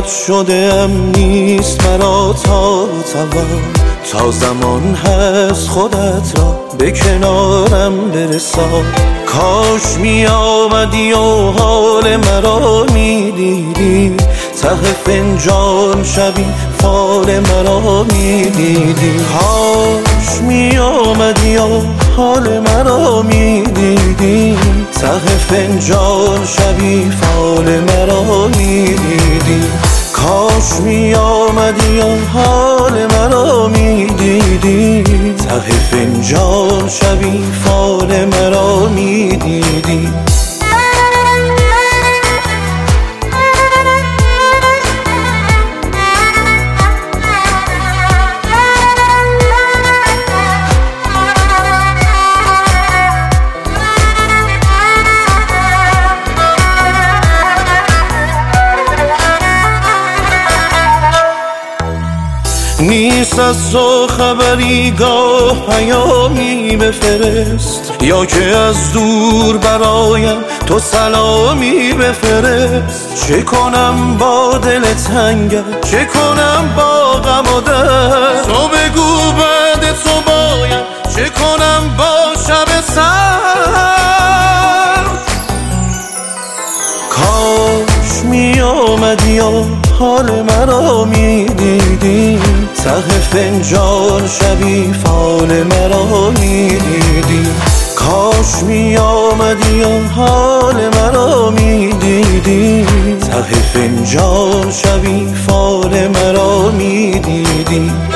شده‌ام نیست مرا تا زمان هست خودت را به کنارم برسان. کاش می آمدی و حال مرا می دیدی، ته فنجان شبی فال مرا می دیدی. کاش می آمدی و حال مرا می دیدی، ته فنجان شبی فال مرا می دیدی. کاش می آمدی و حال مرا می دیدی، ته فنجان شبی فال مرا می دیدی. نیست از تو خبری، گاه پیامی بفرست، یا که از دور برایم تو سلامی بفرست. چه کنم با دل تنگت، چه کنم با غم و درد، تو بگو بعد تو باید چه کنم با شب سرد. کاش می آمدی و حال مرا می دیدی، ته فنجان شبی فال مرا می دیدی. کاش می آمدی و حال مرا می دیدی، ته فنجان شبی فال مرا می دیدی.